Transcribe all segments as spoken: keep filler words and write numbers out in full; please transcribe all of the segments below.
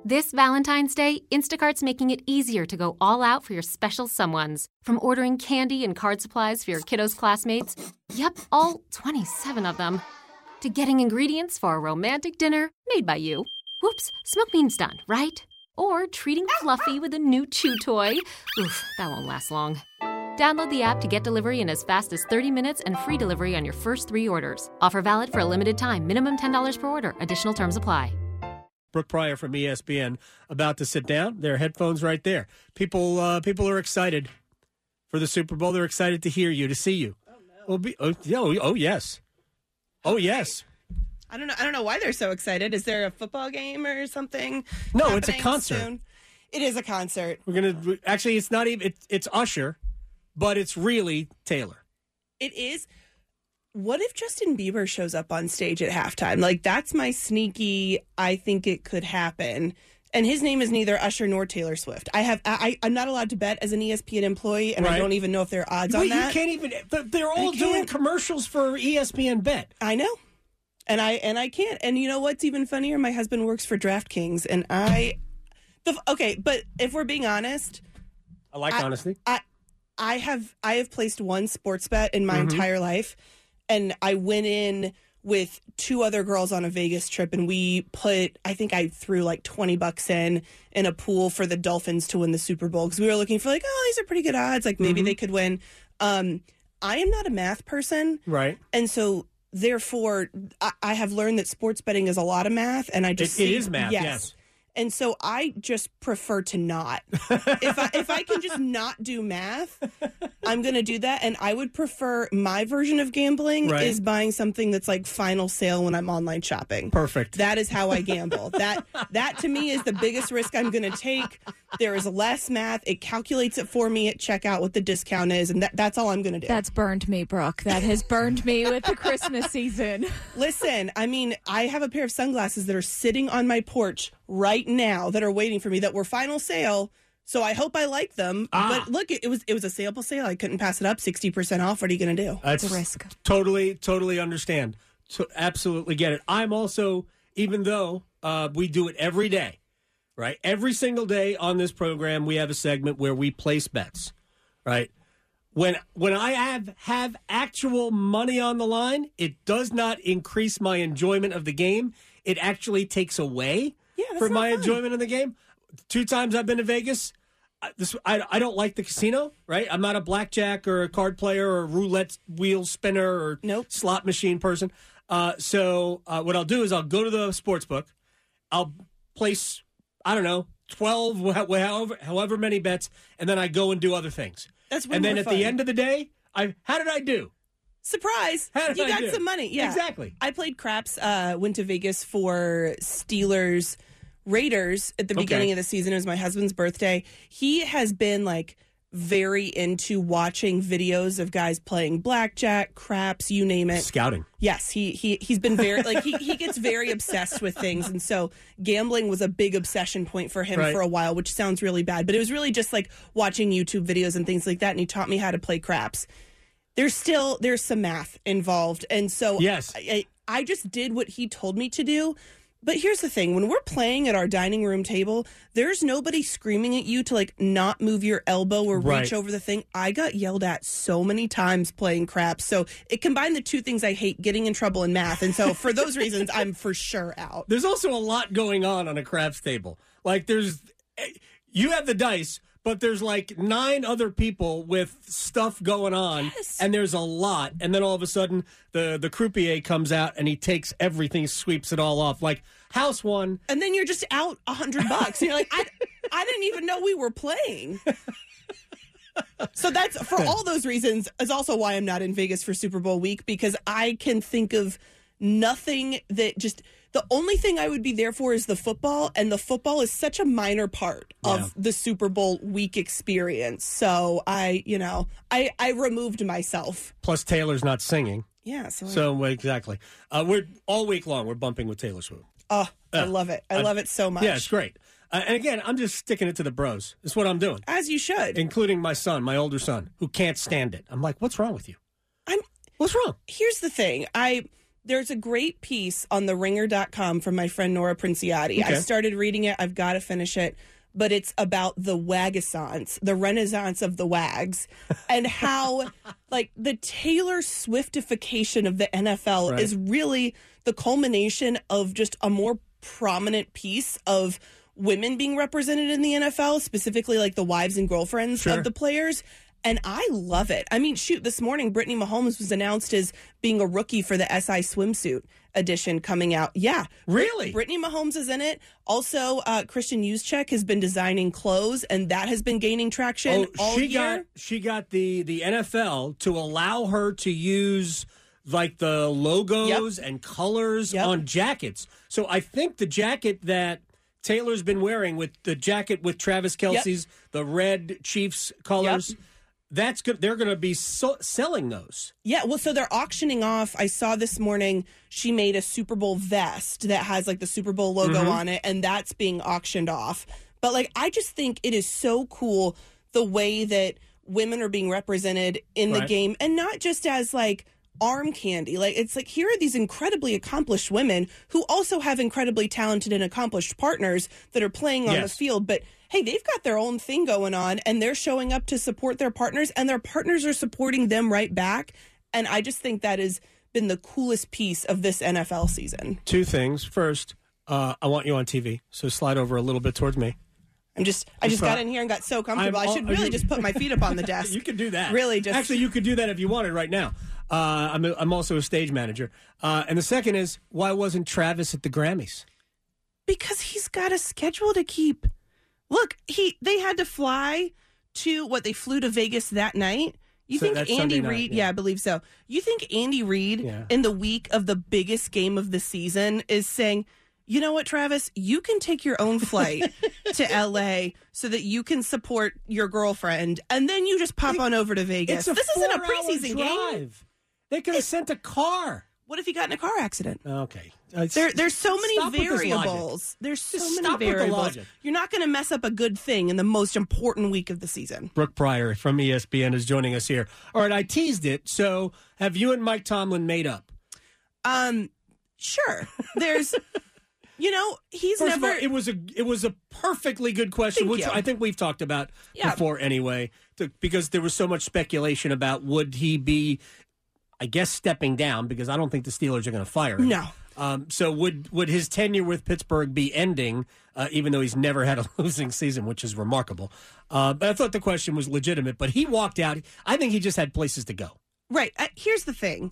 This Valentine's Day, Instacart's making it easier to go all out for your special someones. From ordering candy and card supplies for your kiddos' classmates, yep, all twenty-seven of them, to getting ingredients for a romantic dinner made by you. Whoops, smoke means done, right? Or treating Fluffy with a new chew toy. Oof, that won't last long. Download the app to get delivery in as fast as thirty minutes and free delivery on your first three orders. Offer valid for a limited time. Minimum ten dollars per order. Additional terms apply. Brooke Pryor from E S P N about to sit down. Their headphones right there. People uh, people are excited for the Super Bowl. They're excited to hear you, to see you. Oh, no. Well, be, oh, oh, oh, yes. Oh, yes. I don't know. I don't know why they're so excited. Is there a football game or something? No, it's a concert. Soon? It is a concert. We're gonna actually. It's not even. It, it's Usher, but it's really Taylor. It is. What if Justin Bieber shows up on stage at halftime? Like, that's my sneaky, I think it could happen. And his name is neither Usher nor Taylor Swift. I have, I, I'm not allowed to bet as an E S P N employee, and right. I don't even know if there are odds Wait, on that. You can't even. They're all doing commercials for E S P N Bet. I know, and I and I can't. And you know what's even funnier? My husband works for DraftKings, and I. The, okay, but if we're being honest, I like I, honesty. I, I have, I have placed one sports bet in my mm-hmm. entire life. And I went in with two other girls on a Vegas trip, and we put, I think I threw like twenty bucks in in a pool for the Dolphins to win the Super Bowl, because we were looking for like, oh, these are pretty good odds. Like maybe mm-hmm. they could win. Um, I am not a math person. Right. And so therefore, I, I have learned that sports betting is a lot of math. And I just It, see, it is math, yes. yes. And so I just prefer to not. if I if I can just not do math, I'm going to do that. And I would prefer my version of gambling right. is buying something that's like final sale when I'm online shopping. Perfect. That is how I gamble. that that to me is the biggest risk I'm going to take. There is less math. It calculates it for me at checkout what the discount is, and that, that's all I'm going to do. That's burned me, Brooke. That has burned me with the Christmas season. Listen, I mean, I have a pair of sunglasses that are sitting on my porch right now that are waiting for me that were final sale. So I hope I like them. Ah. But look, it, it was it was a sample sale. I couldn't pass it up. sixty percent off. What are you going to do? That's it's a risk. Totally, totally understand. So absolutely get it. I'm also, even though uh, we do it every day, right? Every single day on this program, we have a segment where we place bets, right? When when I have, have actual money on the line, it does not increase my enjoyment of the game. It actually takes away yeah, for my fun. enjoyment of the game. Two times I've been to Vegas. I, this, I, I don't like the casino, right? I'm not a blackjack or a card player or a roulette wheel spinner or nope. slot machine person. Uh, so uh, what I'll do is I'll go to the sports book. I'll place, I don't know, twelve, however, however many bets, and then I go and do other things. That's way And then more at fun. the end of the day, I how did I do? Surprise! How did you I got do? some money. Yeah, exactly. I played craps. Uh, went to Vegas for Steelers Raiders at the beginning okay. of the season. It was my husband's birthday. He has been like very into watching videos of guys playing blackjack, craps, you name it. Scouting. Yes, he he he's been very like he he gets very obsessed with things, and so gambling was a big obsession point for him right. for a while, which sounds really bad, but it was really just like watching YouTube videos and things like that, and he taught me how to play craps. There's still there's some math involved, and so yes. I, I, I just did what he told me to do. But here's the thing. When we're playing at our dining room table, there's nobody screaming at you to, like, not move your elbow or right. reach over the thing. I got yelled at so many times playing craps. So it combined the two things I hate, getting in trouble and math. And so for those reasons, I'm for sure out. There's also a lot going on on a craps table. Like, there's – you have the dice, but there's, like, nine other people with stuff going on. Yes. And there's a lot. And then all of a sudden, the, the croupier comes out and he takes everything, sweeps it all off. Like, house one. And then you're just out a hundred bucks. And you're like, I, I didn't even know we were playing. So that's, for all those reasons, is also why I'm not in Vegas for Super Bowl week, because I can think of nothing that just, the only thing I would be there for is the football, and the football is such a minor part of yeah. the Super Bowl week experience. So I, you know, I, I removed myself. Plus Taylor's not singing. Yeah. So, so I, exactly. Uh, we're all week long, we're bumping with Taylor Swift. Oh, I uh, love it. I uh, love it so much. Yeah, it's great. Uh, and again, I'm just sticking it to the bros. That's what I'm doing. As you should. Including my son, my older son, who can't stand it. I'm like, what's wrong with you? I'm. What's wrong? Here's the thing. I There's a great piece on the ringer dot com from my friend Nora Princiati. Okay. I started reading it. I've got to finish it. But it's about the Wagassance, the renaissance of the Wags, and how, like, the Taylor Swiftification of the N F L Right. is really the culmination of just a more prominent piece of women being represented in the N F L, specifically, like, the wives and girlfriends Sure. of the players. And I love it. I mean, shoot, this morning, Brittany Mahomes was announced as being a rookie for the S I swimsuit edition coming out. Yeah. Really? Brittany Mahomes is in it. Also, uh, Christian Juszczyk has been designing clothes, and that has been gaining traction Oh, all she year. got she got the the N F L to allow her to use like the logos and colors Yep. on jackets. So I think the jacket that Taylor's been wearing with the jacket with Travis Kelce's the red Chiefs colors. Yep. That's good. They're going to be so- selling those. Yeah, well, so they're auctioning off. I saw this morning she made a Super Bowl vest that has like the Super Bowl logo Mm-hmm. on it, and that's being auctioned off. But like, I just think it is so cool the way that women are being represented in the Right. game, and not just as like arm candy. Like, it's like, here are these incredibly accomplished women who also have incredibly talented and accomplished partners that are playing on Yes. the field. But hey, they've got their own thing going on, and they're showing up to support their partners, and their partners are supporting them right back. And I just think that has been the coolest piece of this N F L season. Two things. First, uh, I want you on T V, so slide over a little bit towards me. I'm just, I just Uh, got in here and got so comfortable. I'm I all- should really you- just put my feet up on the desk. You could do that. Really, just Actually, you could do that if you wanted right now. Uh, I'm, a, I'm also a stage manager. Uh, and the second is, why wasn't Travis at the Grammys? because he's got a schedule to keep. Look, he they had to fly to what they flew to Vegas that night. You So think that's Andy Sunday night, Reid? yeah. Yeah, I believe so. You think Andy Reid Yeah. in the week of the biggest game of the season is saying, you know what, Travis, you can take your own flight to L A so that you can support your girlfriend, and then you just pop on over to Vegas. It's a This isn't a four-hour preseason game. drive. They could have sent a car. What if he got in a car accident? Okay. Uh, There, there's so many stop with this logic. variables. There's so Just many stop with the variables. logic. You're not going to mess up a good thing in the most important week of the season. Brooke Pryor from E S P N is joining us here. All right, I teased it. So have you and Mike Tomlin made up? Um, sure. There's, you know, he's First never. of all, it was a it was a perfectly good question, Thank which you. I think we've talked about Yeah. before anyway, to, because there was so much speculation about would he be, I guess, stepping down, because I don't think the Steelers are going to fire him. No. Um, so would would his tenure with Pittsburgh be ending, uh, even though he's never had a losing season, which is remarkable? Uh, but I thought the question was legitimate. But he walked out. I think he just had places to go. Right. Uh, here's the thing.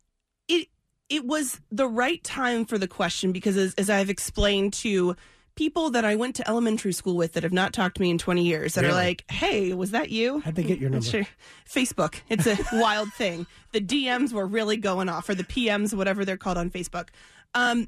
It it was the right time for the question because, as, as I've explained to people that I went to elementary school with that have not talked to me in twenty years, that Really? are like, "Hey, was that you?" How'd they get your number? Sure. Facebook. It's a wild thing. The D Ms were really going off, or the P Ms, whatever they're called on Facebook. Um,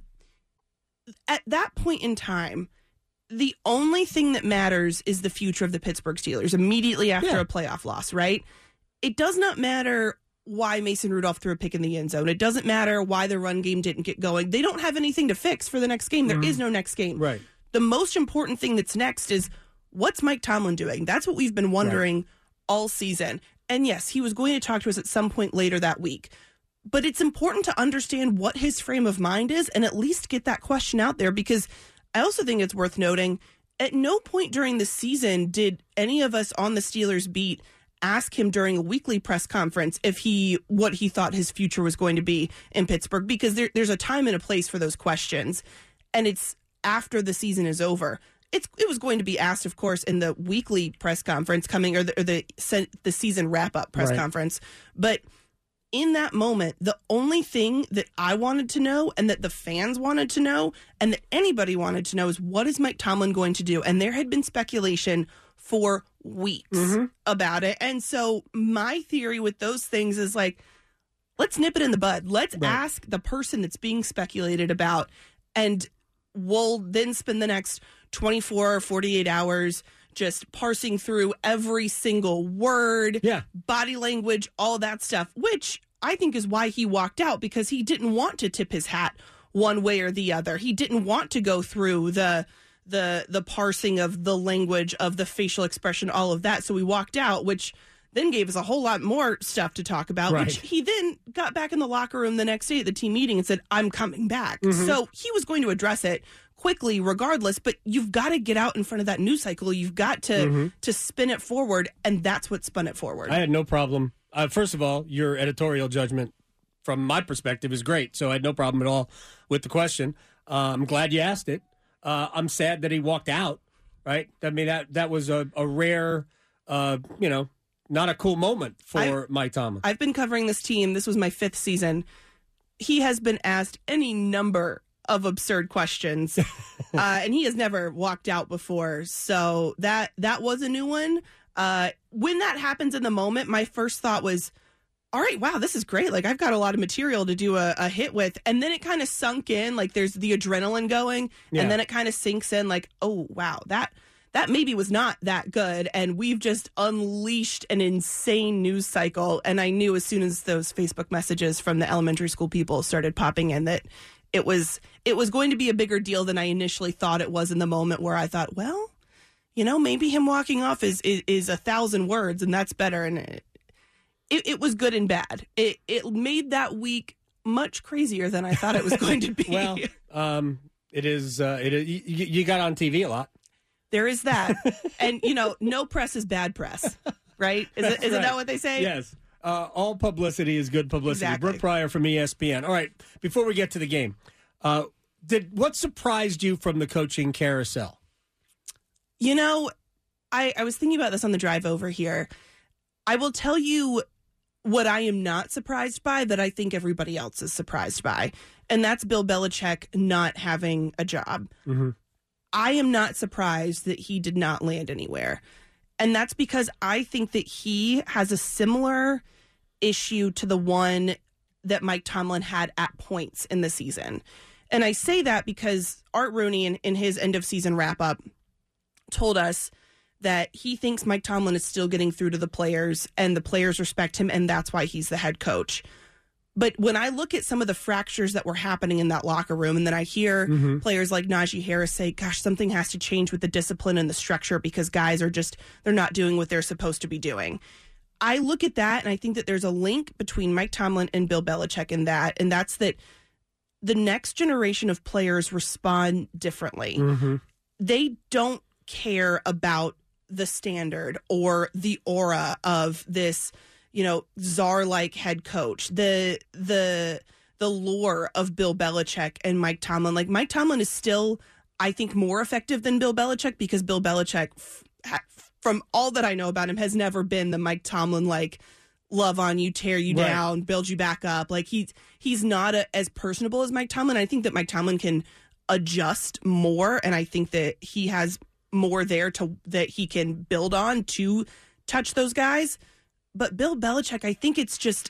at that point in time, the only thing that matters is the future of the Pittsburgh Steelers immediately after Yeah. a playoff loss, right? It does not matter why Mason Rudolph threw a pick in the end zone. It doesn't matter why the run game didn't get going. They don't have anything to fix for the next game. There is no next game. Right. The most important thing that's next is what's Mike Tomlin doing? That's what we've been wondering all season. And yes, he was going to talk to us at some point later that week. But it's important to understand what his frame of mind is and at least get that question out there, because I also think it's worth noting at no point during the season did any of us on the Steelers beat ask him during a weekly press conference if he what he thought his future was going to be in Pittsburgh, because there, there's a time and a place for those questions. And it's after the season is over. It's it was going to be asked, of course, in the weekly press conference coming, or the or the, the season wrap up press Right. conference. But in that moment, the only thing that I wanted to know, and that the fans wanted to know, and that anybody wanted to know, is what is Mike Tomlin going to do? And there had been speculation for weeks about it. And so my theory with those things is like, let's nip it in the bud. Let's Right. ask the person that's being speculated about, and we'll then spend the next twenty-four or forty-eight hours just parsing through every single word, Yeah. body language, all that stuff, which I think is why he walked out, because he didn't want to tip his hat one way or the other. He didn't want to go through the the the parsing of the language, of the facial expression, all of that. So he walked out, which then gave us a whole lot more stuff to talk about, Right. which he then got back in the locker room the next day at the team meeting and said, I'm coming back. Mm-hmm. So he was going to address it quickly regardless, but you've got to get out in front of that news cycle. You've got to mm-hmm. to spin it forward, and that's what spun it forward. I had no problem. Uh, first of all, your editorial judgment from my perspective is great, so I had no problem at all with the question. Uh, I'm glad you asked it. Uh, I'm sad that he walked out, right? I mean, that, that was a, a rare, uh, you know, not a cool moment for I, Mike Tomlin. I've been covering this team. This was my fifth season. He has been asked any number of absurd questions, uh, and he has never walked out before. So that that was a new one. Uh, when that happens in the moment, my first thought was, all right, wow, this is great. Like, I've got a lot of material to do a, a hit with. And then it kind of sunk in, like there's the adrenaline going, yeah. and then it kind of sinks in like, oh, wow, that that maybe was not that good. And we've just unleashed an insane news cycle. And I knew as soon as those Facebook messages from the elementary school people started popping in that it was it was going to be a bigger deal than I initially thought it was in the moment, where I thought, well, you know, maybe him walking off is is, is a thousand words, and that's better. And it, it, it was good and bad. It it made that week much crazier than I thought it was going to be. Well, um, it is. Uh, it is, you, you got on T V a lot. There is that. And, you know, no press is bad press, right? Is, it, is right. it that what they say? Yes. Uh, all publicity is good publicity. Exactly. Brooke Pryor from E S P N. All right, before we get to the game, uh, did what surprised you from the coaching carousel? You know, I, I was thinking about this on the drive over here. I will tell you what I am not surprised by that I think everybody else is surprised by, and that's Bill Belichick not having a job. Mm-hmm. I am not surprised that he did not land anywhere. And that's because I think that he has a similar issue to the one that Mike Tomlin had at points in the season. And I say that because Art Rooney, in, in his end of season wrap up, told us that he thinks Mike Tomlin is still getting through to the players and the players respect him, and that's why he's the head coach. But when I look at some of the fractures that were happening in that locker room, and then I hear mm-hmm. players like Najee Harris say, gosh, something has to change with the discipline and the structure because guys are just, they're not doing what they're supposed to be doing. I look at that and I think that there's a link between Mike Tomlin and Bill Belichick in that, and that's that the next generation of players respond differently. Mm-hmm. They don't care about the standard or the aura of this, you know, czar-like head coach, the the the lore of Bill Belichick and Mike Tomlin. Like, Mike Tomlin is still, I think, more effective than Bill Belichick because Bill Belichick, f- ha- from all that I know about him, has never been the Mike Tomlin, like, love on you, tear you right. down, build you back up. Like, he's, he's not a, as personable as Mike Tomlin. I think that Mike Tomlin can adjust more, and I think that he has more there to that he can build on to touch those guys. But Bill Belichick, I think it's just,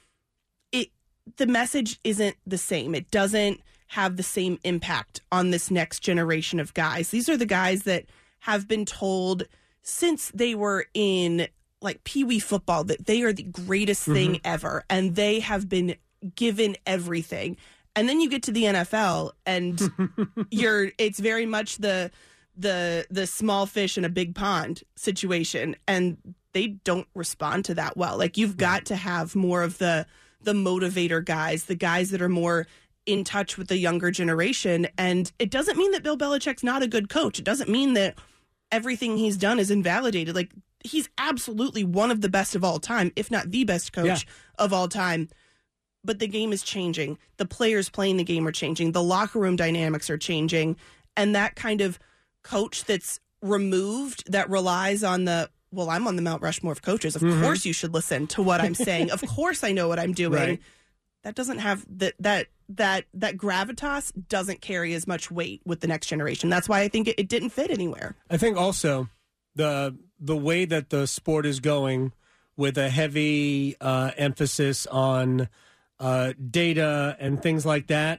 it. the message isn't the same. It doesn't have the same impact on this next generation of guys. These are the guys that have been told since they were in, like, Pee-wee football that they are the greatest mm-hmm. thing ever, and they have been given everything. And then you get to the N F L, and you're it's very much the the the small fish in a big pond situation, and they don't respond to that well. Like, you've got to have more of the the motivator guys, the guys that are more in touch with the younger generation. And it doesn't mean that Bill Belichick's not a good coach. It doesn't mean that everything he's done is invalidated. Like, he's absolutely one of the best of all time, if not the best coach yeah. of all time. But the game is changing. The players playing the game are changing. The locker room dynamics are changing. And that kind of coach that's removed, that relies on the, well, I'm on the Mount Rushmore of coaches. Of mm-hmm. course you should listen to what I'm saying. Of course I know what I'm doing. Right. That doesn't have that that that that gravitas doesn't carry as much weight with the next generation. That's why I think it, it didn't fit anywhere. I think also the the way that the sport is going, with a heavy uh, emphasis on uh, data and things like that,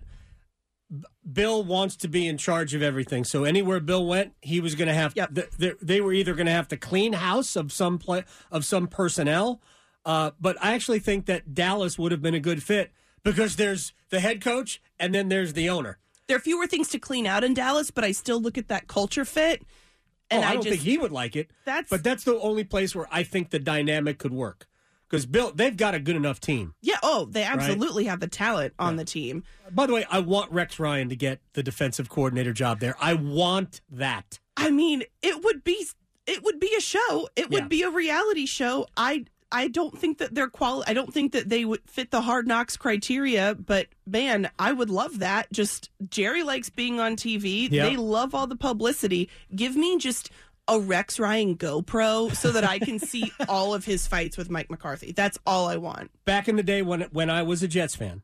Bill wants to be in charge of everything. So anywhere Bill went, he was going to have. Yep. Th- th- they were either going to have to clean house of some play, of some personnel. Uh, but I actually think that Dallas would have been a good fit because there's the head coach and then there's the owner. There are fewer things to clean out in Dallas, but I still look at that culture fit. And oh, I, I don't just, think he would like it. That's but that's the only place where I think the dynamic could work. Because Bill, they've got a good enough team. Yeah, oh, they absolutely right? have the talent on yeah. the team. By the way, I want Rex Ryan to get the defensive coordinator job there. I want that. I mean, it would be it would be a show. It would yeah. be a reality show. I I don't think that they're quali- I don't think that they would fit the Hard Knocks criteria, but man, I would love that. Just Jerry likes being on T V. Yep. They love all the publicity. Give me just a Rex Ryan GoPro so that I can see all of his fights with Mike McCarthy. That's all I want. Back in the day when when I was a Jets fan,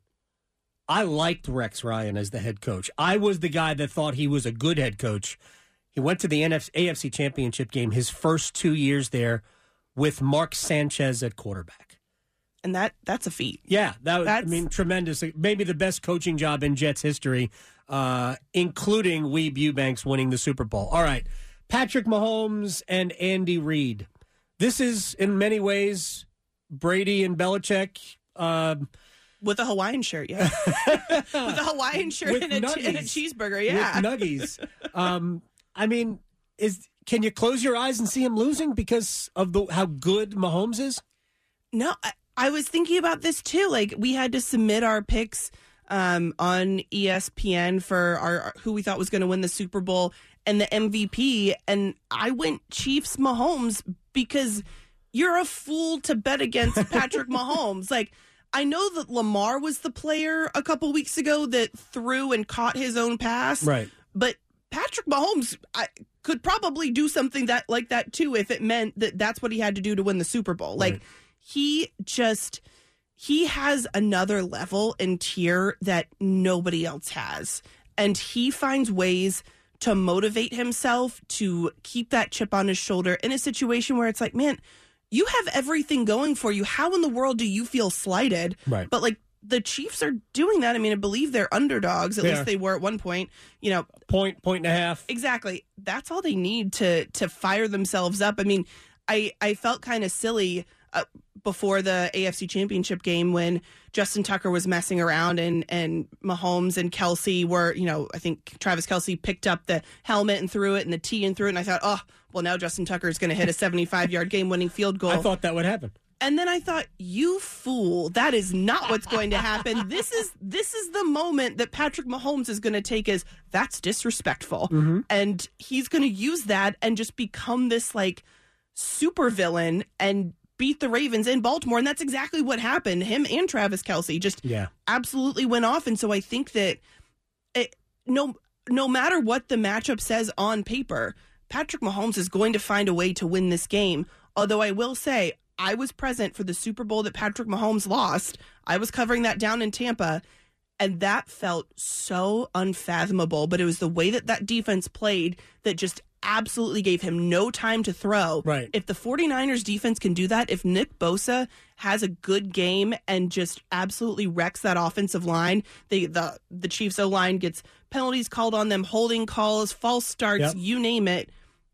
I liked Rex Ryan as the head coach. I was the guy that thought he was a good head coach. He went to the N F C, A F C Championship game his first two years there with Mark Sanchez at quarterback. And that that's a feat. Yeah, that was, that's, I mean, tremendous. Maybe the best coaching job in Jets history, uh, including Weeb Eubanks winning the Super Bowl. All right. Patrick Mahomes and Andy Reid. This is, in many ways, Brady and Belichick. Uh, with a Hawaiian shirt, yeah. With a Hawaiian shirt and a, nuggies, and a cheeseburger, yeah. With nuggies. Um, I mean, is can you close your eyes and see him losing because of the how good Mahomes is? No, I, I was thinking about this, too. Like, we had to submit our picks um, on E S P N for our who we thought was going to win the Super Bowl and the M V P, and I went Chiefs Mahomes because you're a fool to bet against Patrick Mahomes. Like, I know that Lamar was the player a couple weeks ago that threw and caught his own pass, right? But Patrick Mahomes I, could probably do something that like that too if it meant that that's what he had to do to win the Super Bowl. Like, right. he just he has another level and tier that nobody else has, and he finds ways to motivate himself to keep that chip on his shoulder in a situation where it's like, man, you have everything going for you. How in the world do you feel slighted? Right. But like the Chiefs are doing that. I mean, I believe they're underdogs. At they least are. they were at one point. You know, point, point and a half. Exactly. That's all they need to to fire themselves up. I mean, I I felt kind of silly uh, before the A F C Championship game when Justin Tucker was messing around and, and Mahomes and Kelsey were, you know, I think Travis Kelsey picked up the helmet and threw it and the tee and threw it. And I thought, oh, well, now Justin Tucker is going to hit a seventy-five-yard game-winning field goal. I thought that would happen. And then I thought, you fool, that is not what's going to happen. This is this is the moment that Patrick Mahomes is going to take as, that's disrespectful. Mm-hmm. And he's going to use that and just become this, like, super villain and beat the Ravens in Baltimore, and that's exactly what happened. Him and Travis Kelsey just yeah. absolutely went off, and so I think that it, no no matter what the matchup says on paper, Patrick Mahomes is going to find a way to win this game. Although I will say, I was present for the Super Bowl that Patrick Mahomes lost. I was covering that down in Tampa, and that felt so unfathomable, but it was the way that that defense played that just absolutely gave him no time to throw. Right. If the 49ers defense can do that, if Nick Bosa has a good game and just absolutely wrecks that offensive line, they, the the Chiefs O-line gets penalties called on them, holding calls, false starts, yep. you name it.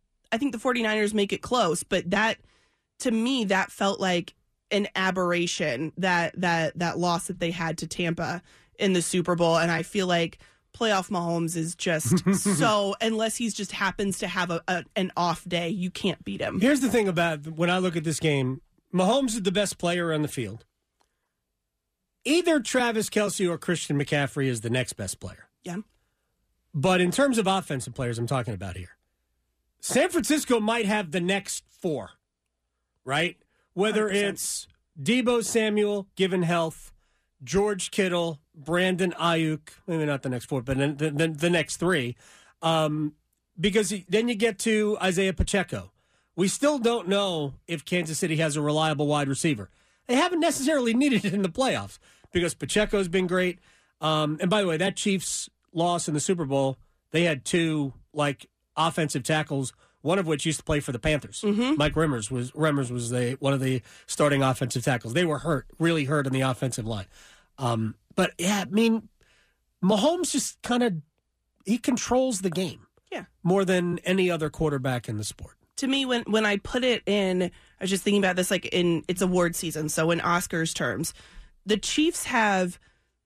I think the 49ers make it close, but that, to me, that felt like an aberration, that that that loss that they had to Tampa in the Super Bowl, and I feel like playoff Mahomes is just so, unless he just happens to have a, a an off day, you can't beat him. Here's the thing about when I look at this game, Mahomes is the best player on the field. Either Travis Kelsey or Christian McCaffrey is the next best player. Yeah. But in terms of offensive players I'm talking about here, San Francisco might have the next four, right? Whether one hundred percent. It's Deebo Samuel, given health, George Kittle, Brandon Ayuk, maybe not the next four, but then the, the, the next three. Um, because then you get to Isaiah Pacheco. We still don't know if Kansas City has a reliable wide receiver. They haven't necessarily needed it in the playoffs because Pacheco's been great. Um, and by the way, that Chiefs loss in the Super Bowl, they had two like offensive tackles, one of which used to play for the Panthers. Mm-hmm. Mike Remmers was Remmers was the, one of the starting offensive tackles. They were hurt, really hurt on the offensive line. Um, but, yeah, I mean, Mahomes just kind of, he controls the game. Yeah. More than any other quarterback in the sport. To me, when, when I put it in, I was just thinking about this like in, it's award season, so in Oscars terms, the Chiefs have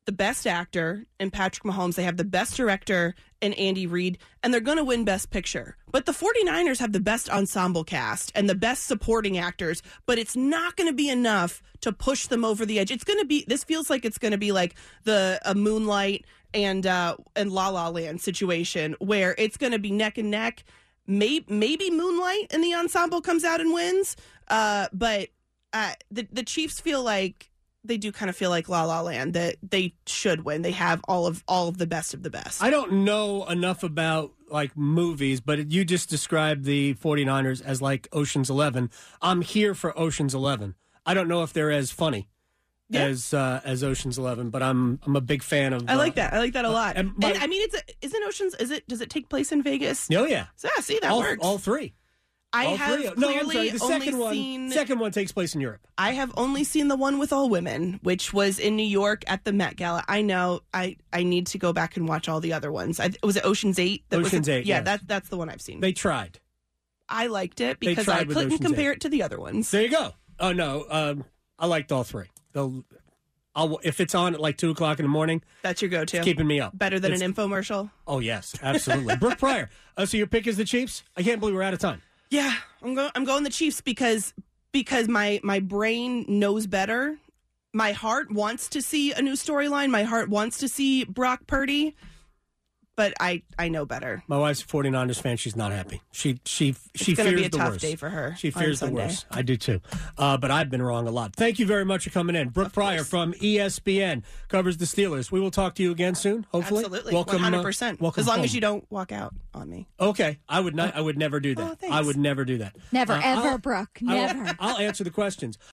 the best actor in Patrick Mahomes. They have the best director in Andy Reid, and they're going to win Best Picture. But the 49ers have the best ensemble cast and the best supporting actors, but it's not going to be enough to push them over the edge. It's going to be, this feels like it's going to be like the a Moonlight and uh, and La La Land situation where it's going to be neck and neck. Maybe, maybe Moonlight in the ensemble comes out and wins, uh, but uh, the the Chiefs feel like they do kind of feel like La La Land, that they should win. They have all of all of the best of the best. I don't know enough about like movies, but you just described the 49ers as like Ocean's Eleven. I'm here for Ocean's Eleven. I don't know if they're as funny yeah. as uh, as Ocean's Eleven, but I'm I'm a big fan of. I like uh, that. I like that a lot. Uh, and, my, and I mean, it's a, isn't Ocean's? Is it? Does it take place in Vegas? Oh yeah. So, yeah. See, that all, works. All three. I all have three. clearly No, I'm sorry. The only second one. seen. Second one takes place in Europe. I have only seen the one with all women, which was in New York at the Met Gala. I know. I, I need to go back and watch all the other ones. I, was it Ocean's Eight? That Ocean's was, Eight. Yeah, yes. that's that's the one I've seen. They tried. I liked it They because tried I with couldn't Ocean's compare Eight. it to the other ones. There you go. Oh no, um, I liked all three. They'll, I'll if it's on at like two o'clock in the morning. That's your go-to. It's keeping me up. Better than It's, an infomercial. Oh yes, absolutely. Brooke Pryor. Uh, so your pick is the Chiefs. I can't believe we're out of time. Yeah, I'm going. I'm going the Chiefs because because my my brain knows better. My heart wants to see a new storyline. My heart wants to see Brock Purdy, but I I know better. My wife's a 49ers fan. She's not happy. She she she it's gonna fears be a the tough worst. day for her. She on fears the Sunday. worst. I do too. Uh, but I've been wrong a lot. Thank you very much for coming in. Brooke Of Pryor course. from E S P N covers the Steelers. We will talk to you again soon. Hopefully, Absolutely, welcome, one hundred uh, percent. welcome As long home. as you don't walk out on me. Okay, I would not. I would never do that. Oh, thanks. I would never do that. Never, Uh, ever, I'll- Brooke. I'll- Never. I'll answer the questions.